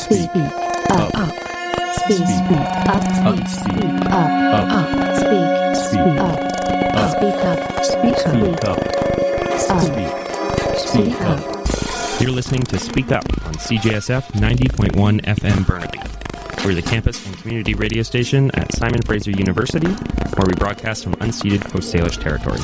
Speak up. Speak up. Speak up. Speak up. Speak up. Speak up. Speak up. You're listening to Speak Up on CJSF 90.1 FM Burnaby. We're the campus and community radio station at Simon Fraser University, where we broadcast from unceded Coast Salish territory.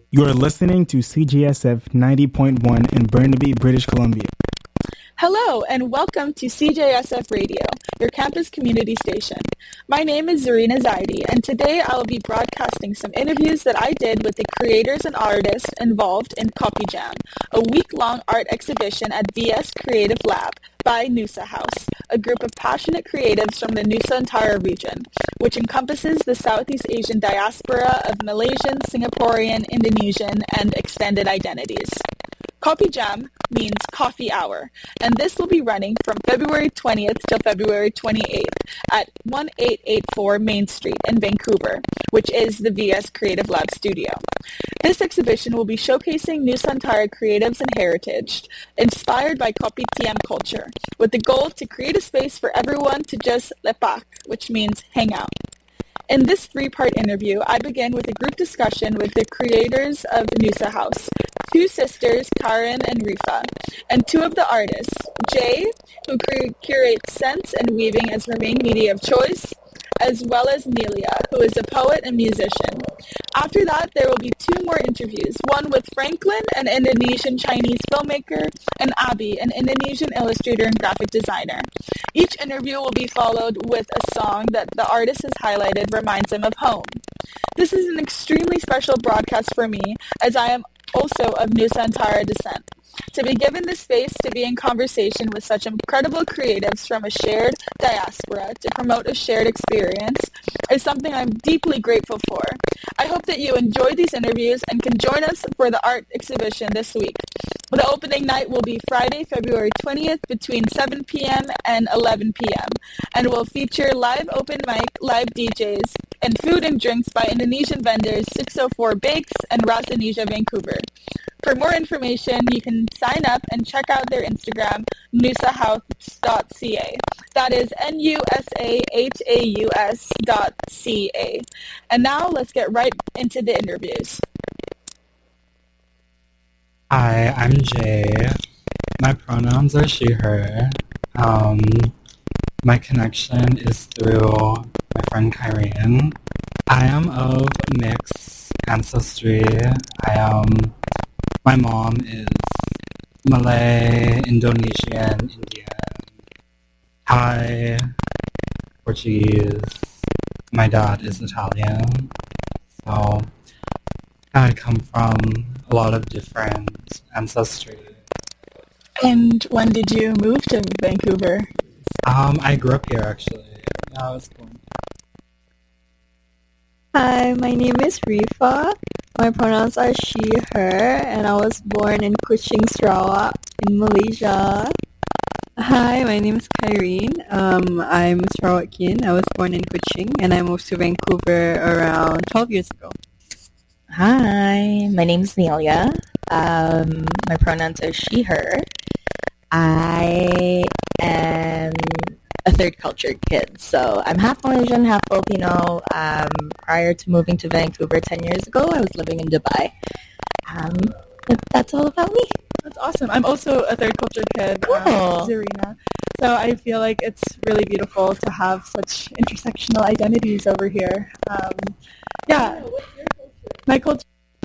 You are listening to CJSF 90.1 in Burnaby, British Columbia. Hello, and welcome to CJSF Radio, your campus community station. My name is Zarina Zaidi, and today I will be broadcasting some interviews that I did with the creators and artists involved in Copy Jam, a week-long art exhibition at VS Creative Lab by Nusa House, a group of passionate creatives from the Nusa Tenggara region, which encompasses the Southeast Asian diaspora of Malaysian, Singaporean, Indonesian, and extended identities. Copy Jam means coffee hour, and this will be running from February 20th till February 28th at 1884 Main Street in Vancouver, which is the VS Creative Lab studio. This exhibition will be showcasing Nusa Tenggara creatives and heritage, inspired by Kopi Tiam culture, with the goal to create a space for everyone to just lepak, which means hang out. In this three-part interview, I begin with a group discussion with the creators of Nusa House, two sisters, Karen and Rifa, and two of the artists, Jay, who curates scents and weaving as her main media of choice, as well as Nelia, who is a poet and musician. After that, there will be two more interviews, one with Franklin, an Indonesian-Chinese filmmaker, and Abi, an Indonesian illustrator and graphic designer. Each interview will be followed with a song that the artist has highlighted reminds him of home. This is an extremely special broadcast for me, as I am also of Nusa Tenggara descent. To be given the space to be in conversation with such incredible creatives from a shared diaspora to promote a shared experience is something I'm deeply grateful for. I hope that you enjoy these interviews and can join us for the art exhibition this week. The opening night will be Friday, February 20th between 7 p.m. and 11 p.m. and will feature live open mic, live DJs, and food and drinks by Indonesian vendors 604 Bakes and Rasanesia Vancouver. For more information, you can sign up and check out their Instagram, nusahouse.ca. That is nusahaus.ca. And now let's get right into the interviews. Hi, I'm Jay. My pronouns are she, her. My connection is through my friend Kyrene. I am of mixed ancestry. My mom is Malay, Indonesian, Indian, Thai, Portuguese. My dad is Italian. So I come from a lot of different ancestry. And when did you move to Vancouver? I grew up here actually. Yeah, I was born. Hi, my name is Rifa. My pronouns are she, her, and I was born in Kuching, Sarawak, in Malaysia. Hi, my name is Kyrene. I'm Sarawakian. I was born in Kuching, and I moved to Vancouver around 12 years ago. Hi, my name is Nelia. My pronouns are she, her. I am a third culture kid, so I'm half Malaysian, half Filipino. Prior to moving to Vancouver 10 years ago, I was living in Dubai. That's all about me. That's awesome. I'm also a third culture kid, Cool. Zarina. So I feel like it's really beautiful to have such intersectional identities over here. Yeah. My culture.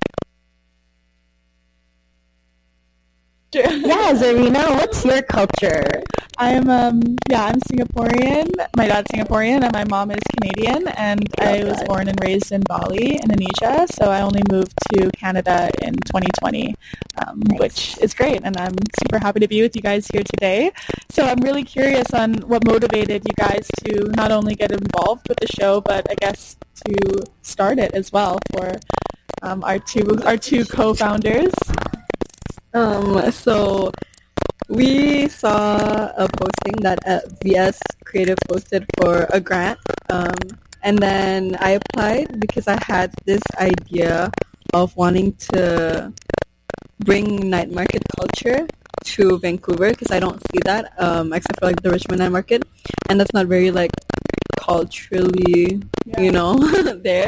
Yeah, Zarina, what's your culture? I'm Singaporean. My dad's Singaporean and my mom is Canadian, and I was born and raised in Bali, Indonesia. So I only moved to Canada in 2020, which is great, and I'm super happy to be with you guys here today. So I'm really curious on what motivated you guys to not only get involved with the show, but I guess to start it as well for our two co-founders. So we saw a posting that VS Creative posted for a grant, and then I applied because I had this idea of wanting to bring night market culture to Vancouver, because I don't see that except for like the Richmond night market, and that's not very like culturally, there.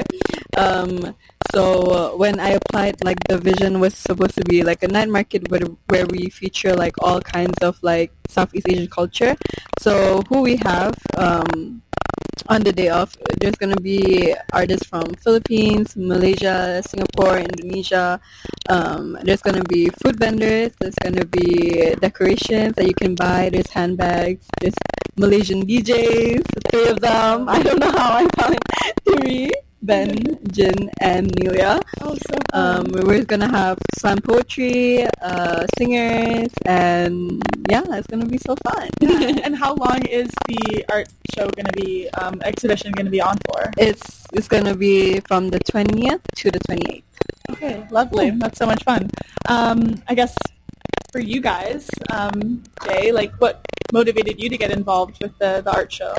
So when I applied, like the vision was supposed to be like a night market where we feature like all kinds of like Southeast Asian culture. So who we have on the day of, there's going to be artists from Philippines, Malaysia, Singapore, Indonesia. There's going to be food vendors. There's going to be decorations that you can buy. There's handbags. There's Malaysian DJs, 3 of them. I don't know how I found 3. Ben, Jin, and Nelia. Oh, so fun. We're gonna have slam poetry, singers, and yeah, it's gonna be so fun. And how long is the art show gonna be, exhibition gonna be on for? It's gonna be from the 20th to the 28th. Okay, lovely. That's so much fun. I guess for you guys, Jay, like what motivated you to get involved with the art show?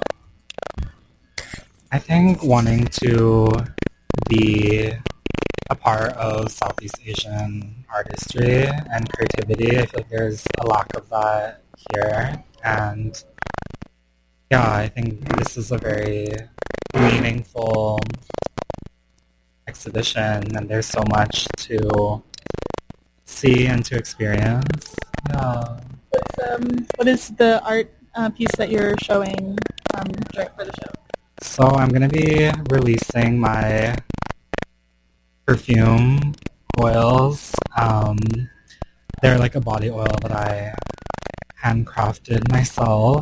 I think wanting to be a part of Southeast Asian artistry and creativity, I feel like there's a lack of that here. And yeah, I think this is a very meaningful exhibition, and there's so much to see and to experience. Yeah. What is the art piece that you're showing for the show? So I'm going to be releasing my perfume oils. They're like a body oil that I handcrafted myself.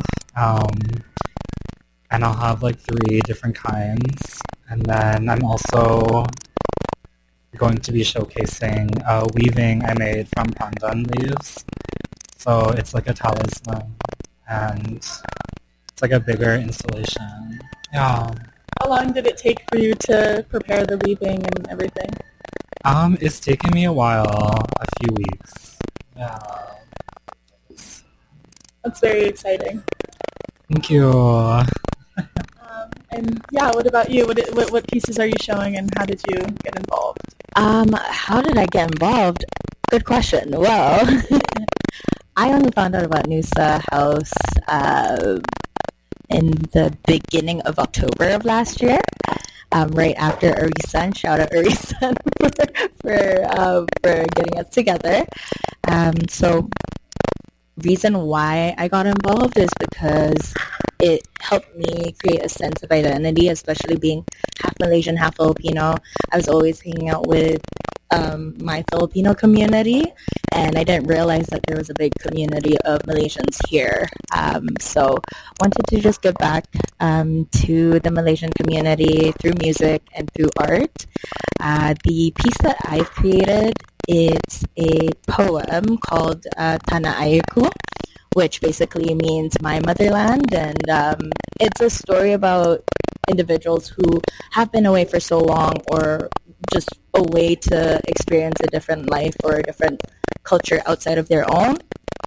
And I'll have like 3 different kinds. And then I'm also going to be showcasing weaving I made from pandan leaves. So it's like a talisman. And it's like a bigger installation. Yeah. How long did it take for you to prepare the weaving and everything? It's taken me a while, a few weeks. Yeah. That's very exciting. Thank you. And yeah, what about you? What pieces are you showing, and how did you get involved? How did I get involved? Good question. Well, I only found out about Nusa House in the beginning of October of last year, right after Arisan. Shout out Arisan for getting us together. So reason why I got involved is because it helped me create a sense of identity, especially being half Malaysian, half Filipino. I was always hanging out with my Filipino community, and I didn't realize that there was a big community of Malaysians here. So wanted to just give back to the Malaysian community through music and through art. The piece that I've created, it's a poem called Tanah Airku, which basically means my motherland, and it's a story about individuals who have been away for so long, or just a way to experience a different life or a different culture outside of their own.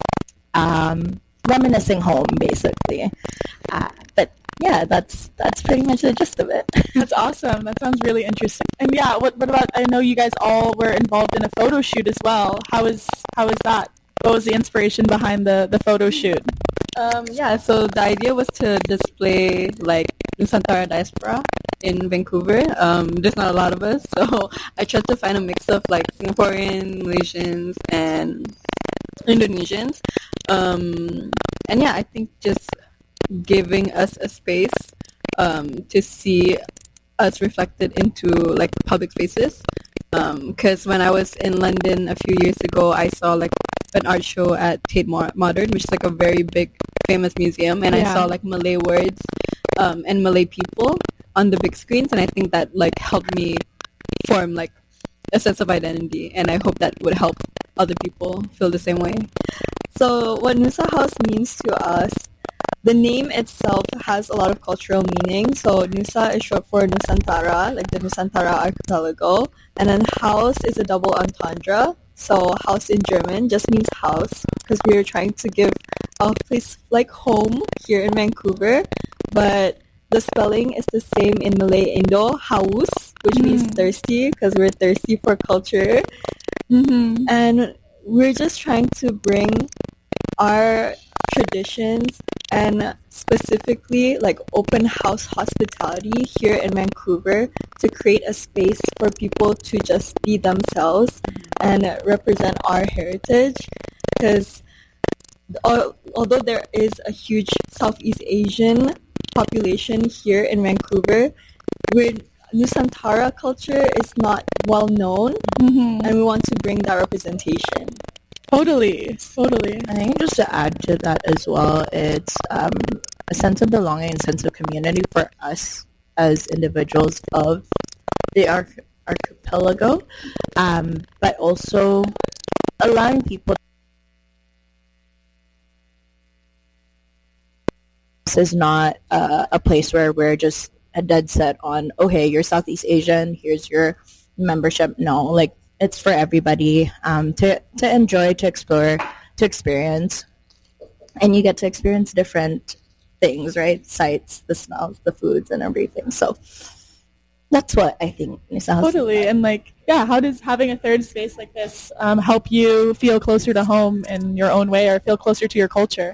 Reminiscing home, basically. But yeah, that's pretty much the gist of it. That's awesome. That sounds really interesting. And yeah, what about, I know you guys all were involved in a photo shoot as well. How is that? What was the inspiration behind the photo shoot? Yeah, so the idea was to display like Nusantara diaspora in Vancouver. There's not a lot of us, so I tried to find a mix of like Singaporean, Malaysians, and Indonesians. And yeah, I think just giving us a space to see us reflected into like public spaces. Because when I was in London a few years ago, I saw like an art show at Tate Modern, which is like a very big, famous museum, and I saw like Malay words and Malay people on the big screens, and I think that like helped me form like a sense of identity, and I hope that would help other people feel the same way. So what Nusa House means to us, the name itself has a lot of cultural meaning. So Nusa is short for Nusantara, like the Nusantara archipelago, and then house is a double entendre. So house in German just means house, because we are trying to give a place like home here in Vancouver, but the spelling is the same in Malay Indo, haus, which means thirsty, because we're thirsty for culture. And we're just trying to bring our traditions and specifically like open house hospitality here in Vancouver to create a space for people to just be themselves and represent our heritage, because although there is a huge Southeast Asian population here in Vancouver, Nusantara culture is not well known, and we want to bring that representation. Totally. I think just to add to that as well, it's a sense of belonging and sense of community for us as individuals of the archipelago, but also allowing people. This is not a place where we're just a dead set on, oh, hey, you're Southeast Asian, here's your membership. No, like, it's for everybody to enjoy, to explore, to experience. And you get to experience different things, right? Sights, the smells, the foods, and everything. So that's what I think Nisa has. Totally. And like, yeah, how does having a third space like this help you feel closer to home in your own way, or feel closer to your culture?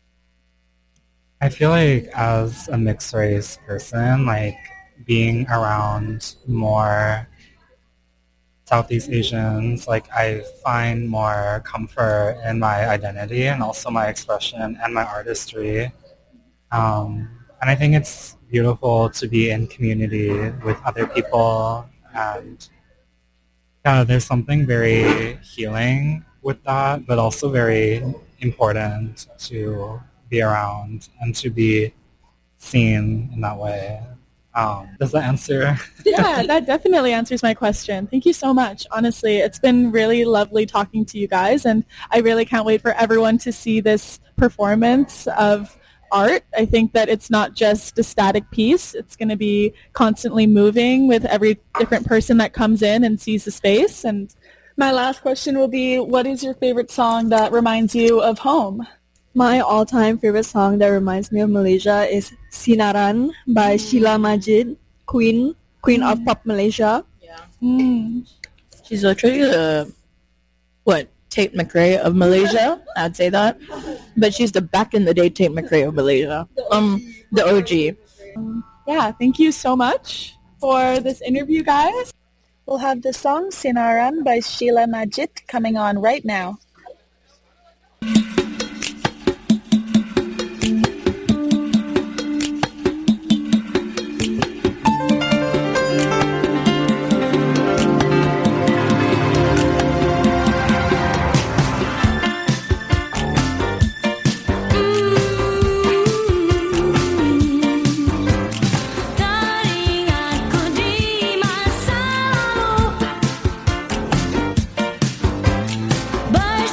I feel like as a mixed race person, like being around more Southeast Asians, like I find more comfort in my identity and also my expression and my artistry. And I think it's beautiful to be in community with other people, and yeah, there's something very healing with that, but also very important to be around and to be seen in that way. Does that answer? Yeah, that definitely answers my question. Thank you so much. Honestly, it's been really lovely talking to you guys, and I really can't wait for everyone to see this performance of art. I think that it's not just a static piece. It's going to be constantly moving with every different person that comes in and sees the space. And my last question will be, what is your favorite song that reminds you of home? My all-time favorite song that reminds me of Malaysia is Sinaran by Sheila Majid, Queen of Pop Malaysia. Yeah. She's literally the, Tate McRae of Malaysia? I'd say that. But she's the back in the day Tate McRae of Malaysia. The OG. Yeah, thank you so much for this interview, guys. We'll have the song Sinaran by Sheila Majid coming on right now. But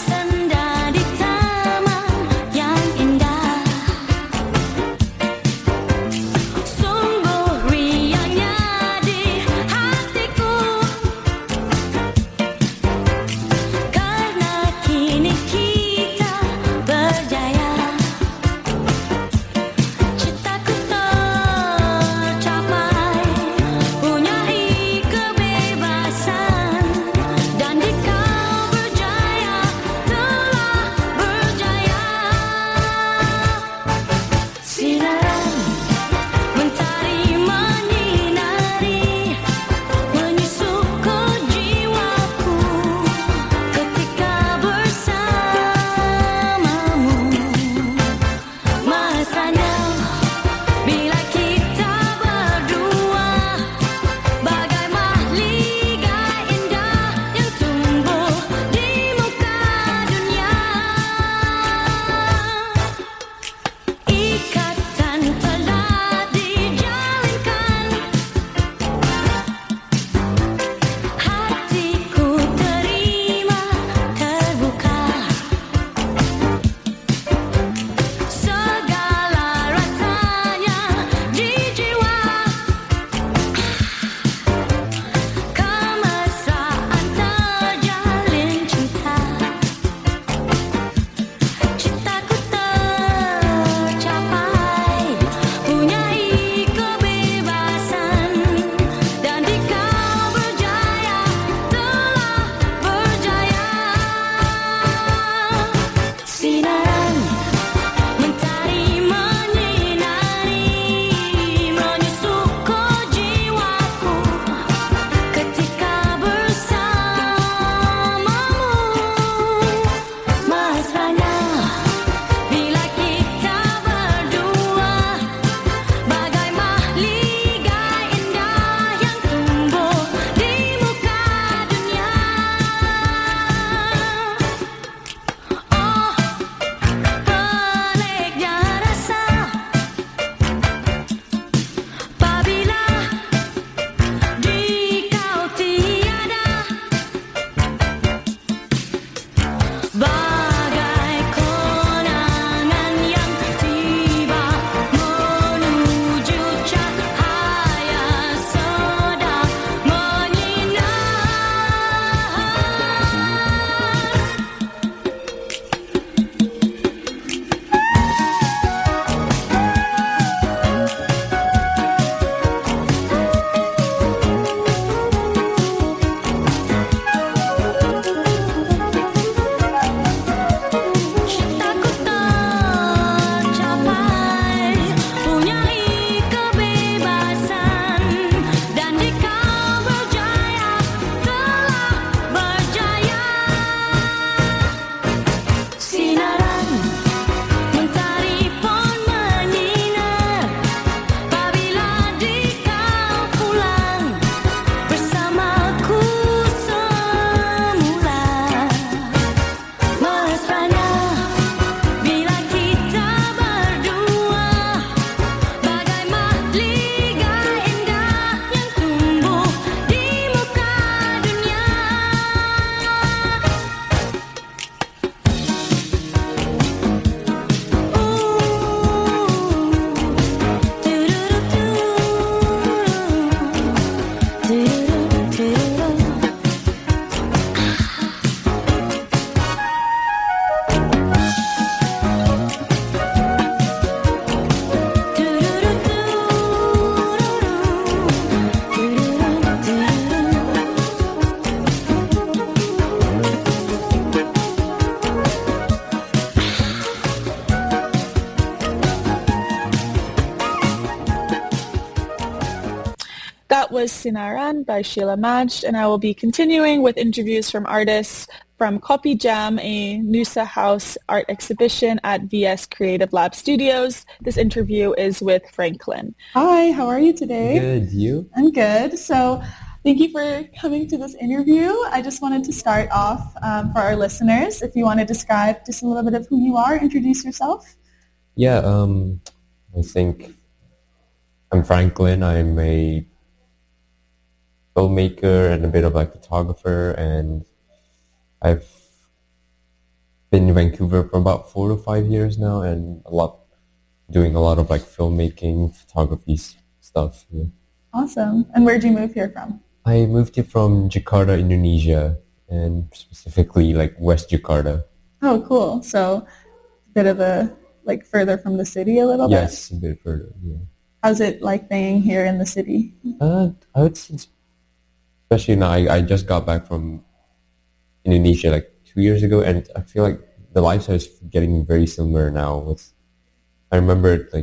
That was Sinaran by Sheila Majd, and I will be continuing with interviews from artists from Copy Jam, a Nusa House art exhibition at VS Creative Lab Studios. This interview is with Franklin. Hi, how are you today? Good, you? I'm good. So thank you for coming to this interview. I just wanted to start off for our listeners, if you want to describe just a little bit of who you are, introduce yourself. Yeah, I think I'm Franklin. I'm a filmmaker and a bit of like photographer, and I've been in Vancouver for about 4 to 5 years now, and doing a lot of like filmmaking, photography stuff. Yeah. Awesome. And where'd you move here from? I moved here from Jakarta, Indonesia, and specifically like West Jakarta. Oh, cool. So a bit of a, like further from the city a little bit? Yes, a bit further, yeah. How's it like being here in the city? I would say, especially now, I just got back from Indonesia like 2 years ago, and I feel like the lifestyle is getting very similar now. I remember like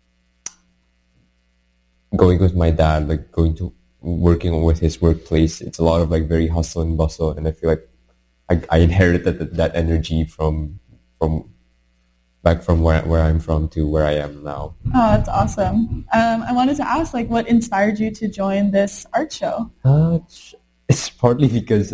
going with my dad, like working with his workplace. It's a lot of like very hustle and bustle, and I feel like I inherited that energy from back from where I'm from to where I am now. Oh, that's awesome. I wanted to ask, like, what inspired you to join this art show? It's partly because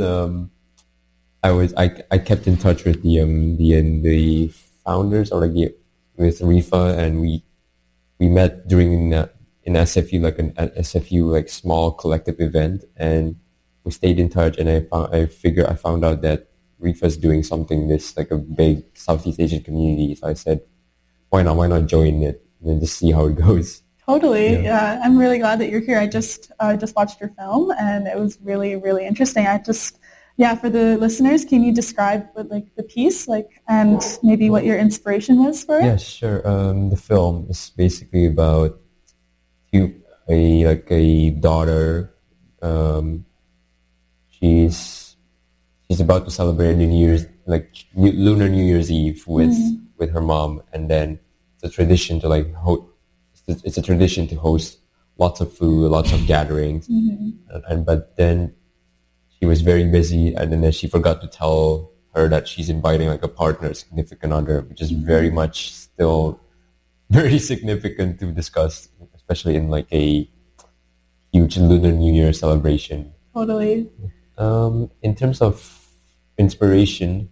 I kept in touch with the founders, or like with Rifa, and we met during in SFU, like an SFU like small collective event, and we stayed in touch, and I found out that Rifa's doing something this like a big Southeast Asian community. So I said, why not join it and then just see how it goes. Totally. Yeah. I'm really glad that you're here. I just watched your film, and it was really, really interesting. For the listeners, can you describe what, like, the piece, like, and maybe what your inspiration was for it? Yeah, sure. The film is basically about a daughter. She's about to celebrate Lunar New Year's Eve with her mom, and then it's a tradition to host lots of food, lots of gatherings, but then she was very busy, and then she forgot to tell her that she's inviting like a partner, a significant other, which is very much still very significant to discuss, especially in like a huge Lunar New Year celebration. Totally. In terms of inspiration,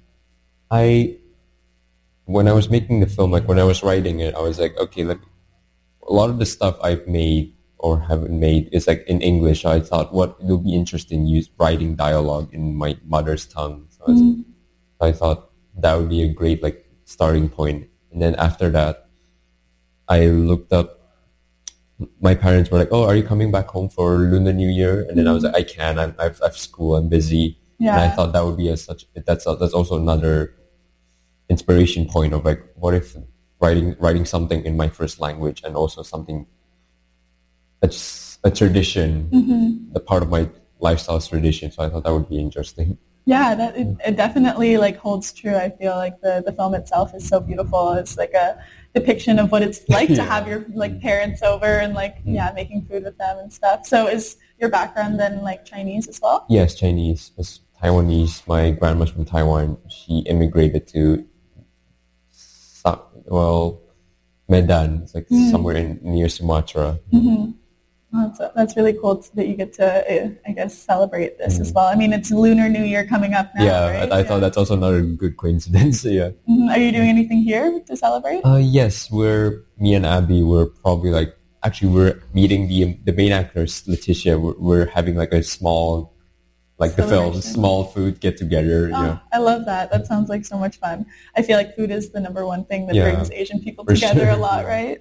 when I was making the film, like when I was writing it, I was like, okay, like a lot of the stuff I've made or haven't made is like in English. So I thought, what it would be interesting, writing dialogue in my mother's tongue. So I thought that would be a great like starting point. And then after that, I looked up. My parents were like, "Oh, are you coming back home for Lunar New Year?" And then I was like, "I can. I've school. I'm busy." Yeah. And I thought that would be that's also another inspiration point of like, what if writing something in my first language, and also something that's a tradition, the part of my lifestyle tradition. So I thought that would be interesting. Yeah, it definitely like holds true. I feel like the film itself is so beautiful. It's like a depiction of what it's like to have your like parents over and like making food with them and stuff. So is your background then like Chinese as well? Yes, Chinese. It's Taiwanese. My grandma's from Taiwan. She immigrated to Medan. It's like somewhere near Sumatra. That's really cool that you get to, I guess, celebrate this as well. I mean, it's Lunar New Year coming up now, right? I thought that's also another good coincidence. Yeah. Are you doing anything here to celebrate? Yes, me and Abby, we're meeting the main actress, Letitia. We're having like a small, like the film, small food get together. I love that. That sounds like so much fun. I feel like food is the number one thing that brings Asian people together a lot, right?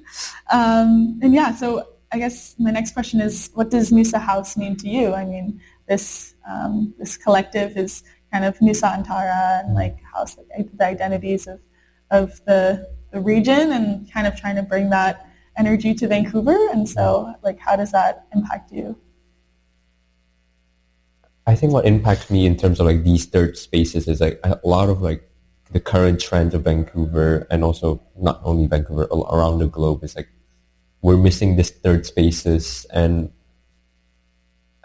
So I guess my next question is, what does Nusa House mean to you? I mean, this collective is kind of Nusa Antara and like house, like, the identities of the region, and kind of trying to bring that energy to Vancouver. And so, like, how does that impact you? I think what impacts me in terms of like these third spaces is like a lot of like the current trend of Vancouver, and also not only Vancouver, around the globe, is like we're missing these third spaces, and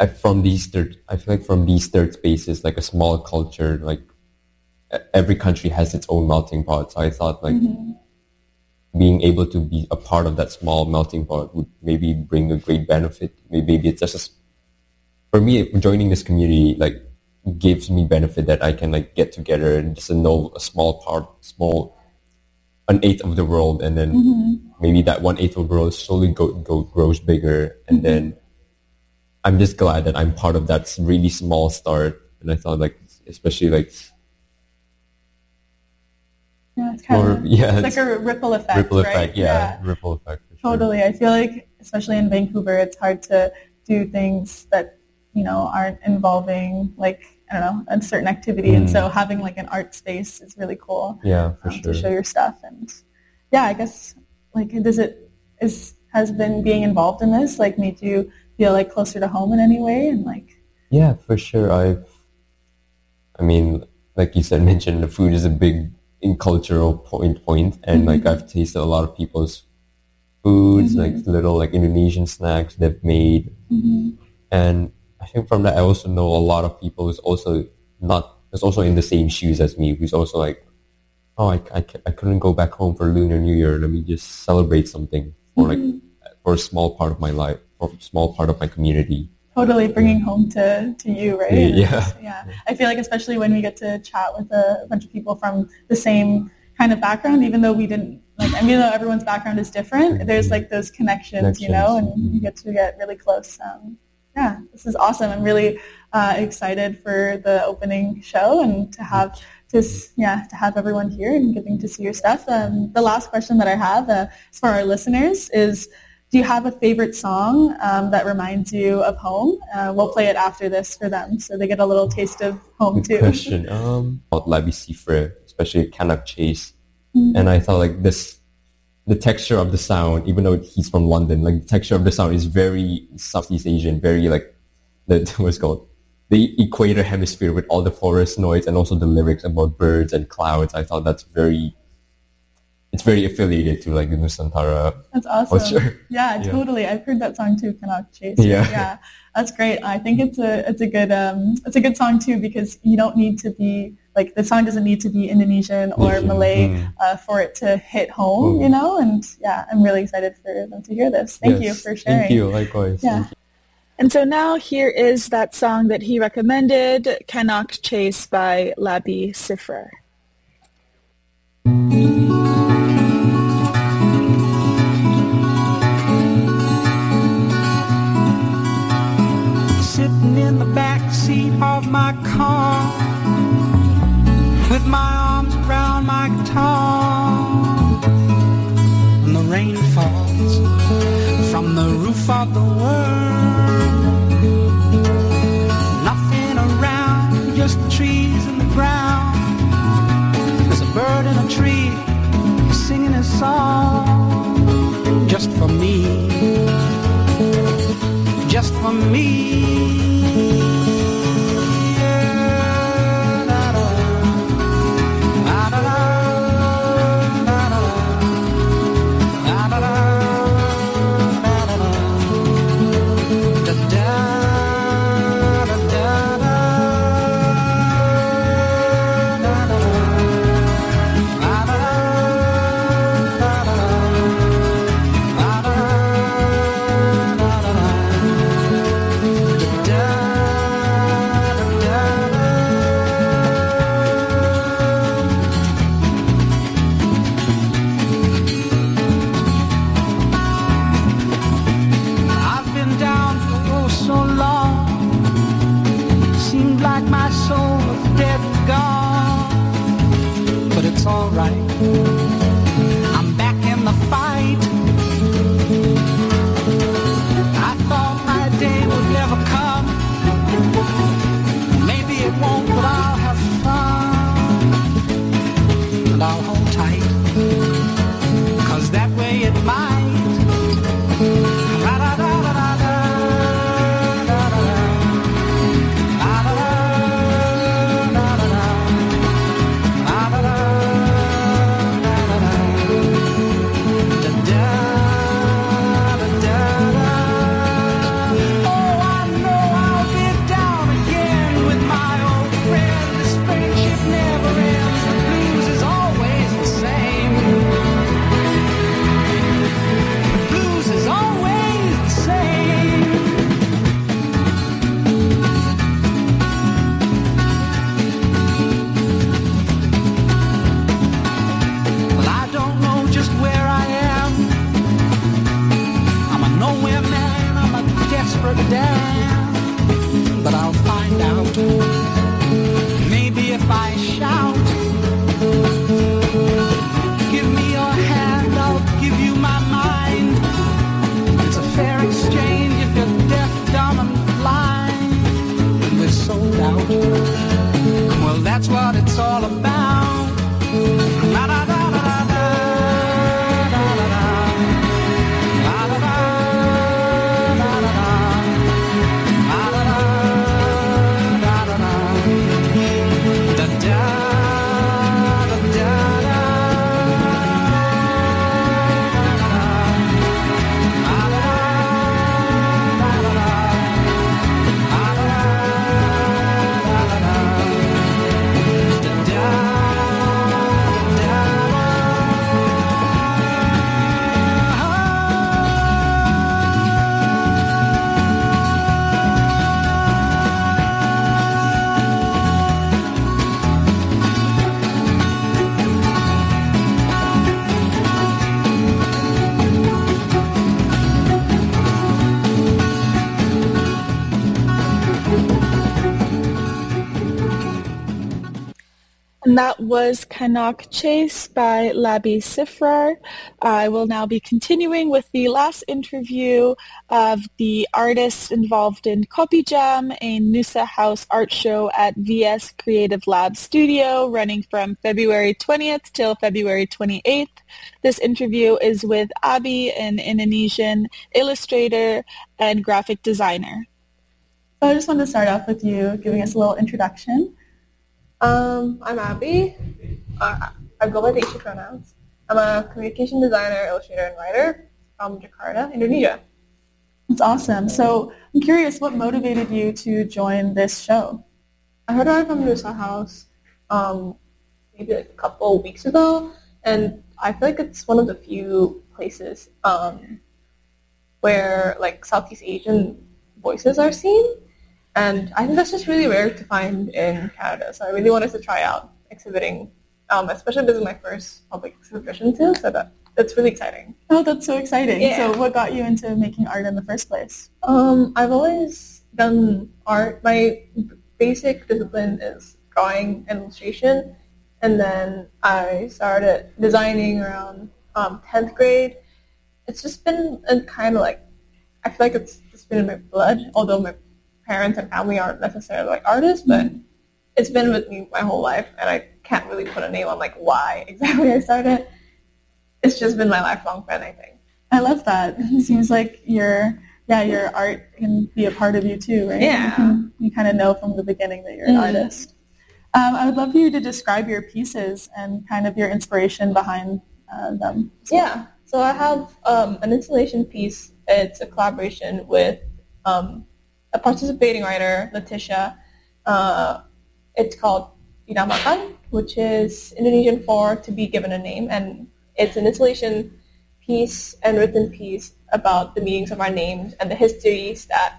I feel like from these third spaces, like a small culture, like every country has its own melting pot. So I thought like being able to be a part of that small melting pot would maybe bring a great benefit. Maybe it's just for me, joining this community like gives me benefit that I can like get together and just know a an eighth of the world, and then maybe that 1/8 of the world slowly grows bigger, and then I'm just glad that I'm part of that really small start. And I thought like, especially like, it's like a ripple effect. Ripple right? effect, ripple effect. For sure. Totally. I feel like, especially in Vancouver, it's hard to do things that, aren't involving like, I don't know, a certain activity. And so having like an art space is really cool. Yeah, for sure. To show your stuff. And yeah, I guess like, has been being involved in this like made you feel like closer to home in any way? And like, yeah, for sure. I mean, like you mentioned, the food is a big cultural point, and like I've tasted a lot of people's foods, like little like Indonesian snacks they've made, and I think from that I also know a lot of people who's also in the same shoes as me, who's also like, oh, I couldn't go back home for Lunar New Year, let me just celebrate something for a small part of my life, for a small part of my community. Totally bringing home to you, right? Yeah. I feel like especially when we get to chat with a bunch of people from the same kind of background, even though even though everyone's background is different, there's like those connections, and you get really close. This is awesome. I'm really excited for the opening show and to have everyone here and getting to see your stuff. The last question that I have is for our listeners is, do you have a favorite song that reminds you of home? We'll play it after this for them, so they get a little taste of home too. Good question. About Labi Sifre, especially Canuck Chase, and I thought like the texture of the sound, even though he's from London, like the texture of the sound is very Southeast Asian, very like what's called the equator hemisphere with all the forest noise and also the lyrics about birds and clouds. I thought it's very affiliated to like the Nusantara. That's awesome. Culture. Yeah, totally. I've heard that song too, Canuck Chase. Yeah, that's great. I think it's a good song too, because you don't need to be like, the song doesn't need to be Indonesian or Malay for it to hit home, And I'm really excited for them to hear this. Thank you for sharing. Thank you. Likewise. Yeah. And so now here is that song that he recommended, Canuck Chase by Labi Sifre. Sitting in the back seat of my car with my arms around my guitar, and the rain falls from the roof of the world. Nothing around, just the trees and the ground. There's a bird in a tree singing a song just for me, just for me. dare, but I'll find out. Maybe if I shout, give me your hand, I'll give you my mind. It's a fair exchange if you're deaf, dumb, and blind. And we're sold out. Well, that's what it's all about. La da da da da da. And that was Canuck Chase by Labi Sifrar. I will now be continuing with the last interview of the artists involved in Copy Jam, a Noosa House art show at VS Creative Lab Studio, running from February 20th till February 28th. This interview is with Abi, an Indonesian illustrator and graphic designer. So I just wanted to start off with you giving us a little introduction. I'm Abby. I go by the she pronouns. I'm a communication designer, illustrator, and writer from Jakarta, Indonesia. That's awesome. So I'm curious, what motivated you to join this show? I heard about it from Noosa House maybe like a couple of weeks ago, and I feel like it's one of the few places where like Southeast Asian voices are seen. And I think that's just really rare to find in Canada. So I really wanted to try out exhibiting, especially this is my first public exhibition too, so that's really exciting. Oh, that's so exciting. Yeah. So what got you into making art in the first place? I've always done art. My basic discipline is drawing and illustration. And then I started designing around 10th grade. It's just been kind of like, I feel like it's just been in my blood, although my parents and family aren't necessarily like artists, but it's been with me my whole life, and I can't really put a name on like why exactly I started. It's just been my lifelong friend, I think. I love that. It seems like your art can be a part of you too, right? Yeah. You kind of know from the beginning that you're an artist. I would love for you to describe your pieces and kind of your inspiration behind them. Yeah. So I have an installation piece. It's a collaboration with a participating writer, Letitia. It's called Dinamakan, which is Indonesian for to be given a name, and it's an installation piece and written piece about the meanings of our names and the histories that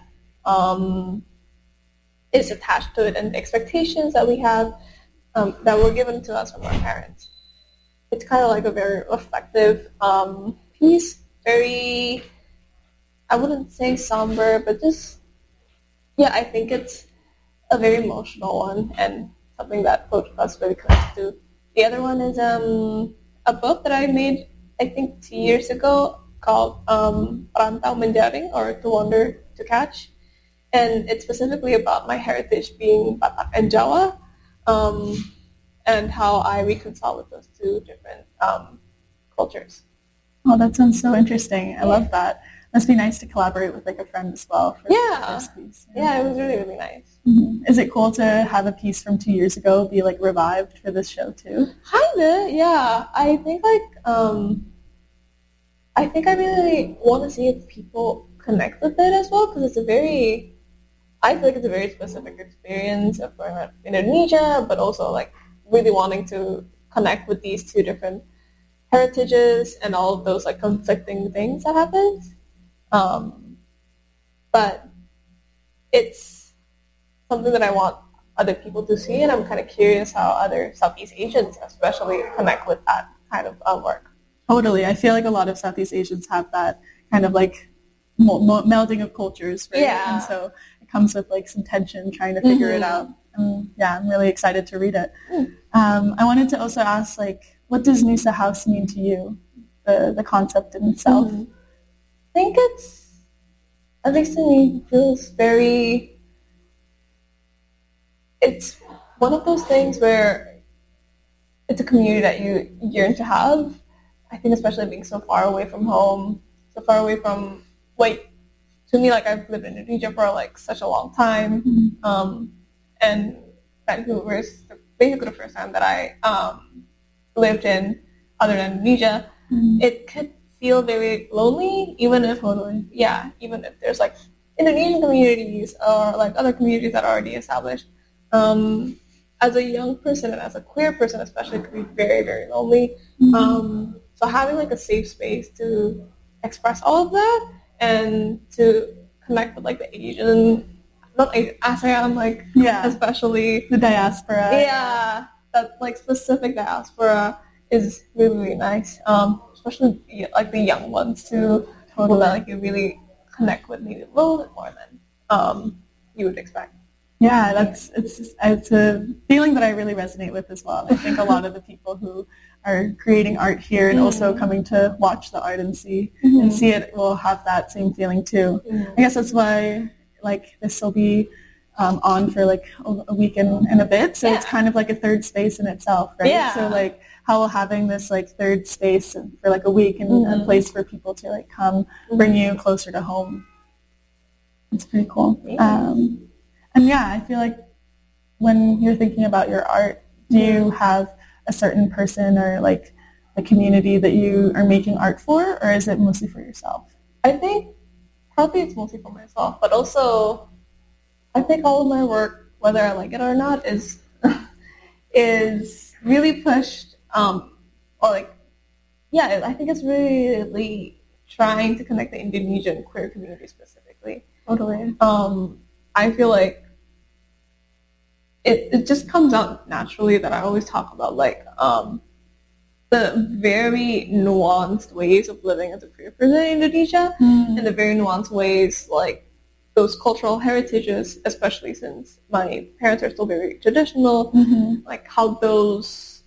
is attached to it and the expectations that we have that were given to us from our parents. It's kind of like a very reflective piece, very, I wouldn't say somber, but just, yeah, I think it's a very emotional one and something that both of us really connect to. The other one is a book that I made, I think, 2 years ago called Rantau Menjaring, or To Wander to Catch. And it's specifically about my heritage being Batak and Jawa, and how I reconcile with those two different cultures. Oh, that sounds so interesting. I love that. Must be nice to collaborate with like a friend as well for this piece. Yeah, it was really, really nice. Mm-hmm. Is it cool to have a piece from 2 years ago be like revived for this show too? Kinda, yeah. I think I really want to see if people connect with it as well, because it's I feel like it's a very specific experience of growing up in Indonesia, but also like really wanting to connect with these two different heritages and all of those like conflicting things that happen. But it's something that I want other people to see, and I'm kind of curious how other Southeast Asians especially connect with that kind of work. Totally. I feel like a lot of Southeast Asians have that kind of like melding of cultures, right? Yeah. And so it comes with like some tension trying to figure it out. And yeah, I'm really excited to read it. I wanted to also ask, like, what does Nusa House mean to you? The concept in itself. I think it's, at least to me, feels very. It's one of those things where it's a community that you yearn to have. I think especially being so far away from home, so far away from, like, to me, like, I've lived in Indonesia for, like, such a long time. And Vancouver is basically the first time that I lived in other than Indonesia. It could feel very lonely, even if there's, like, Indonesian communities or, like, other communities that are already established. As a young person and as a queer person especially, it could be very, very lonely. So having, like, a safe space to express all of that and to connect with, like, the Asian, not like ASEAN, like, especially the diaspora. Yeah, that, like, specific diaspora is really, really nice. Especially, like, the young ones too. Totally, like, you really connect with maybe a little bit more than you would expect. Yeah, it's a feeling that I really resonate with as well. I think a lot of the people who are creating art here and also coming to watch the art and see it will have that same feeling too. I guess that's why, like, this will be on for, like, a week and a bit, so it's kind of like a third space in itself, right? So, like, how having this, like, third space for, like, a week and a place for people to, like, come bring you closer to home. It's pretty cool. And yeah, I feel like when you're thinking about your art, do you have a certain person or, like, a community that you are making art for, or is it mostly for yourself? I think probably it's mostly for myself, but also I think all of my work, whether I like it or not, is really pushed, I think it's really trying to connect the Indonesian queer community specifically. Totally. I feel like it just comes out naturally that I always talk about, like, the very nuanced ways of living as a queer person in Indonesia, and the very nuanced ways, like, those cultural heritages, especially since my parents are still very traditional, like, how those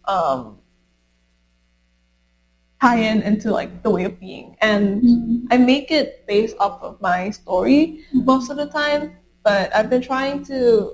tie into, like, the way of being. And I make it based off of my story most of the time, but I've been trying to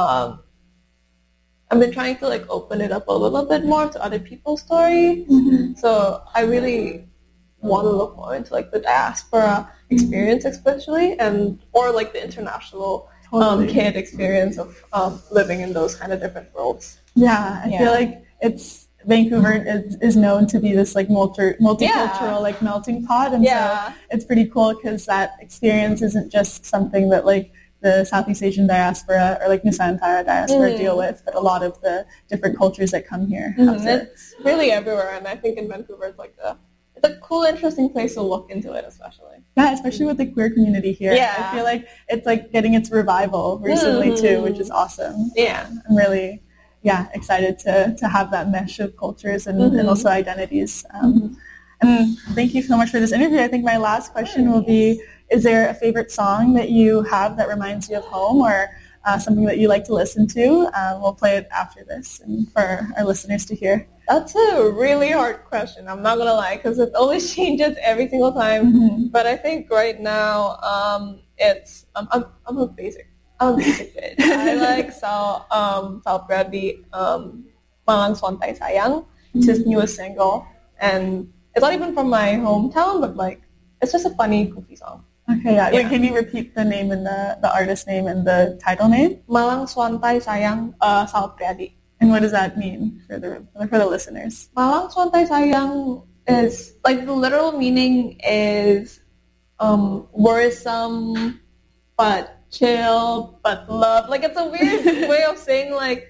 like, open it up a little bit more to other people's stories. So I really want to look more into, like, the diaspora experience especially, or like the international kid experience of living in those kind of different worlds. Yeah, I feel like Vancouver is known to be this, like, multicultural like melting pot, and so it's pretty cool because that experience isn't just something that, like, the Southeast Asian diaspora or, like, Nusantara diaspora deal with, but a lot of the different cultures that come here. It's really everywhere, and I think in Vancouver it's, like, it's a cool, interesting place to look into it, especially. Yeah, especially with the queer community here. Yeah. I feel like it's, like, getting its revival recently too, which is awesome. Yeah. I'm really excited to have that mesh of cultures and also identities. And thank you so much for this interview. I think my last question will be, is there a favorite song that you have that reminds you of home, or something that you like to listen to? We'll play it after this and for our listeners to hear. That's a really hard question, I'm not going to lie, because it always changes every single time. But I think right now it's, I'm a basic bitch. I like Sal Bradley, Malang Swantai Sayang. It's his newest single, and it's not even from my hometown, but, like, it's just a funny, goofy song. Okay, yeah. Wait, can you repeat the name and the artist name and the title name? Malang Swantai Sayang, Sal Bradley. And what does that mean for the listeners? Malang Swantai Sayang is, like, the literal meaning is worrisome but chill but love. Like, it's a weird way of saying, like,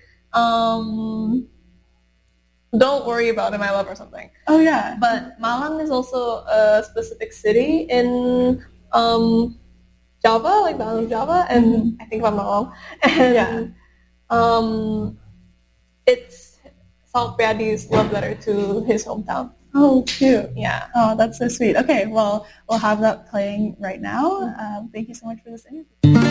don't worry about it, my love, or something. Oh, yeah. But Malang is also a specific city in Java, like the island of Java, and I think if I'm not wrong. And it's Sal Bradley's love letter to his hometown. Oh, cute. Yeah. Oh, that's so sweet. Okay, well, we'll have that playing right now. Thank you so much for this interview.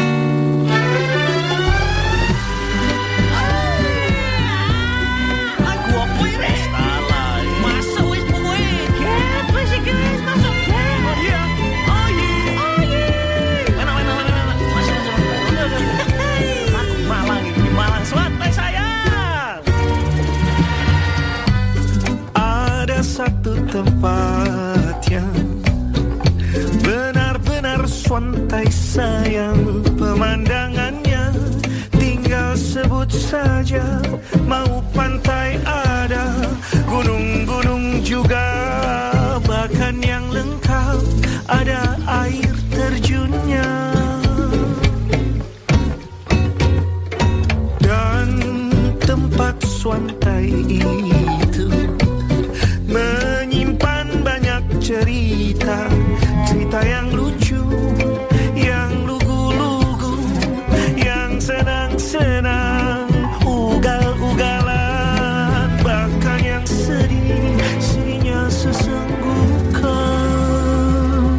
Satu tempat yang benar-benar swantai sayang, pemandangannya tinggal sebut saja. Mau pantai ada, gunung-gunung juga, bahkan yang lengkap ada air terjunnya. Dan tempat swantai itu menyimpan banyak cerita, cerita yang lucu, yang lugu-lugu, yang senang-senang, ugal-ugalan, bahkan yang sedih, sedihnya sesenggukan.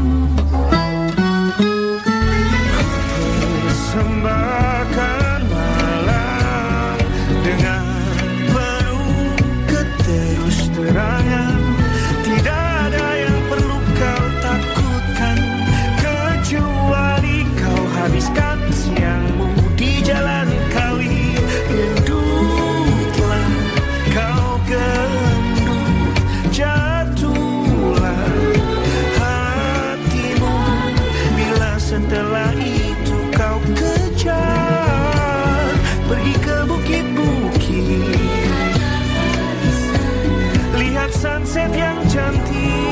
Persembahkan malam dengan penuh keterus-terangan. Habiskan siangmu di jalan kawi, gendutlah kau gendut, jatuhlah hatimu bila setelah itu kau kejar, pergi ke bukit-bukit, lihat sunset yang cantik.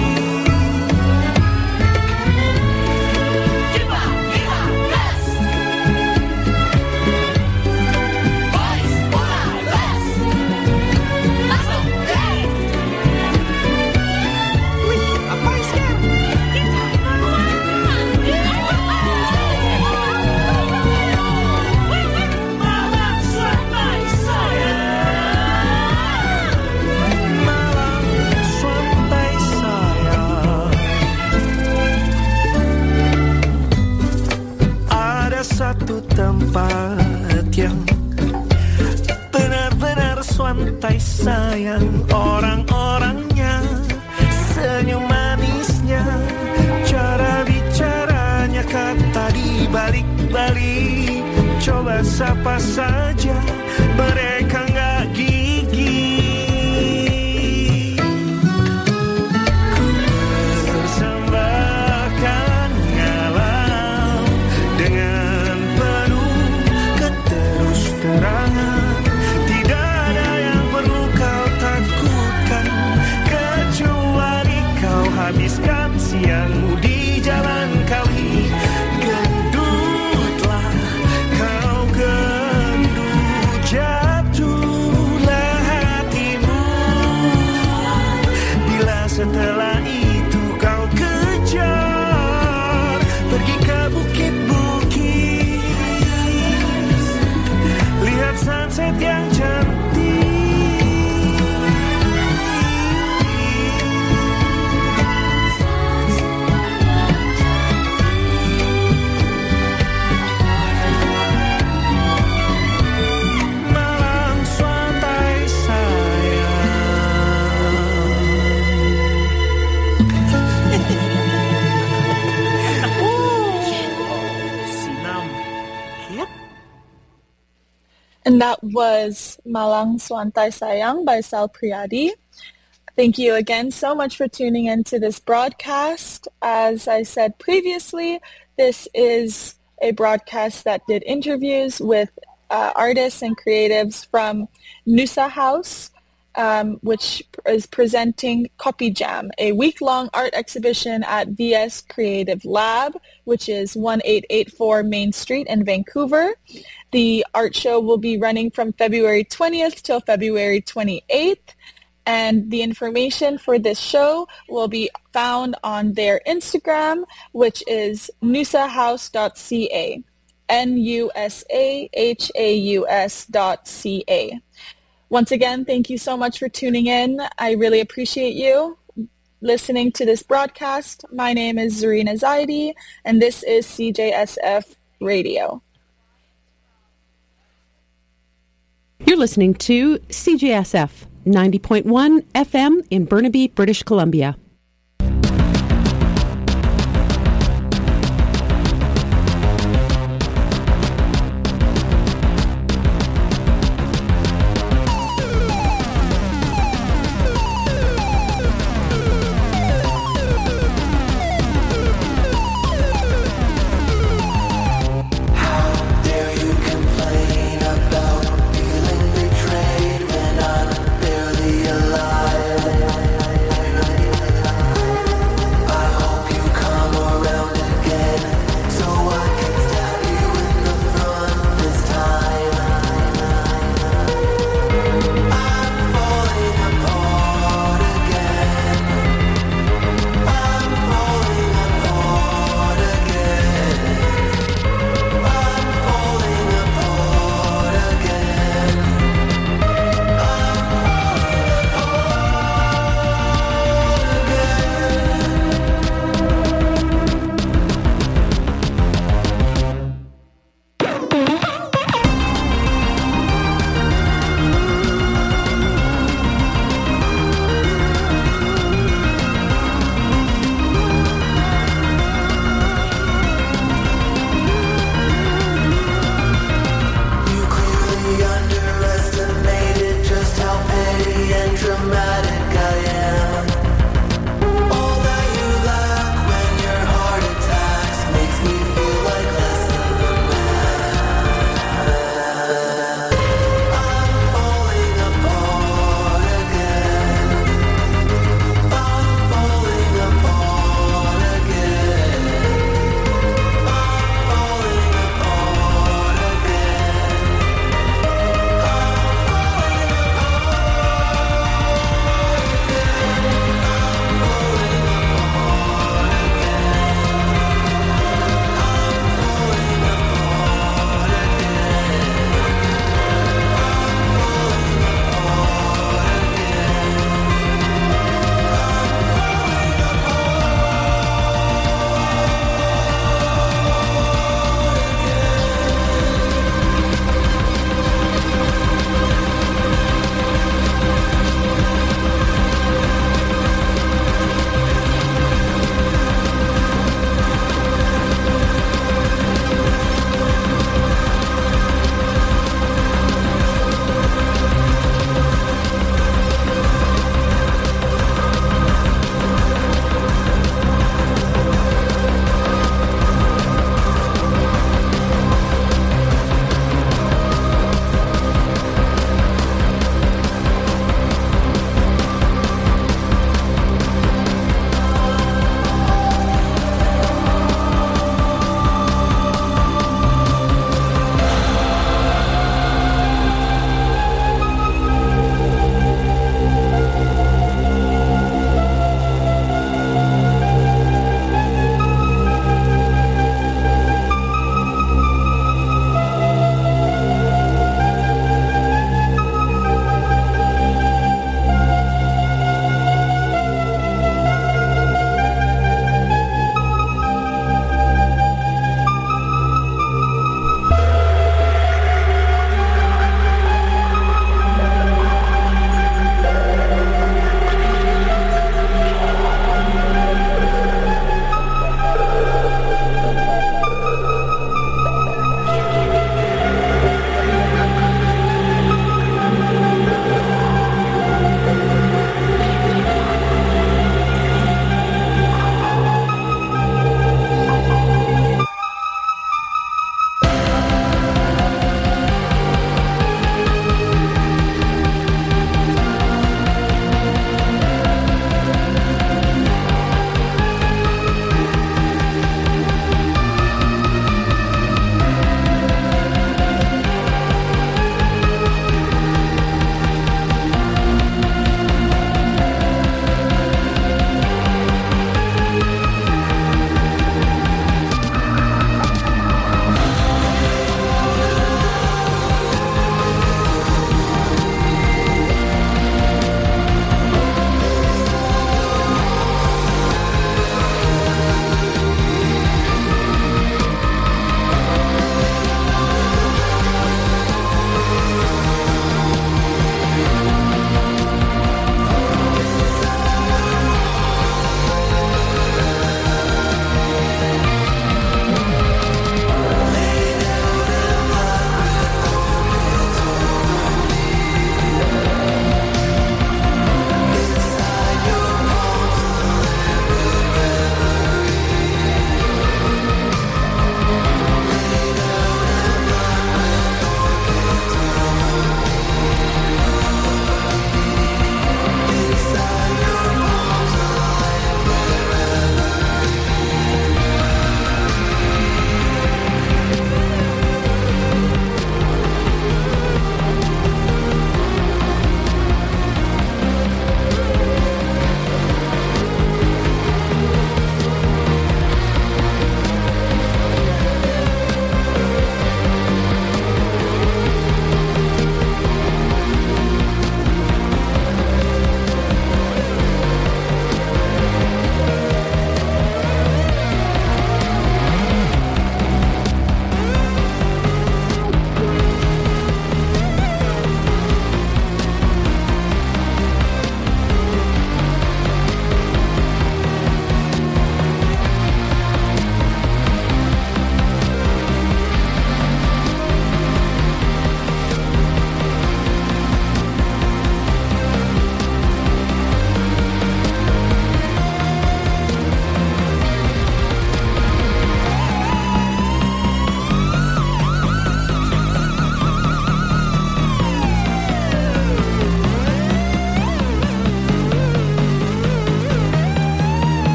Satu tempat yang benar-benar swantai sayang, orang-orangnya, senyum manisnya, cara bicaranya, kata di balik-balik, coba sapa saja, mereka nggak gigih. Tidak ada yang perlu kau takutkan, kecuali kau habiskan siangmu di jalan kawi. Gendutlah kau gendut, jatuhlah hatimu bila setelah itu kau kejar, pergi ke bukit-bukit, lihat sunset yang cantik. Malam swantai sayang. Sinam. And that was Malang Swantai Sayang by Sal Priyadi. Thank you again so much for tuning into this broadcast. As I said previously, this is a broadcast that did interviews with artists and creatives from Nusa House, which is presenting Copy Jam, a week-long art exhibition at VS Creative Lab, which is 1884 Main Street in Vancouver. The art show will be running from February 20th till February 28th, and the information for this show will be found on their Instagram, which is nusahouse.ca, nusahaus.ca. Once again, thank you so much for tuning in. I really appreciate you listening to this broadcast. My name is Zarina Zaidi, and this is CJSF Radio. You're listening to CJSF 90.1 FM in Burnaby, British Columbia.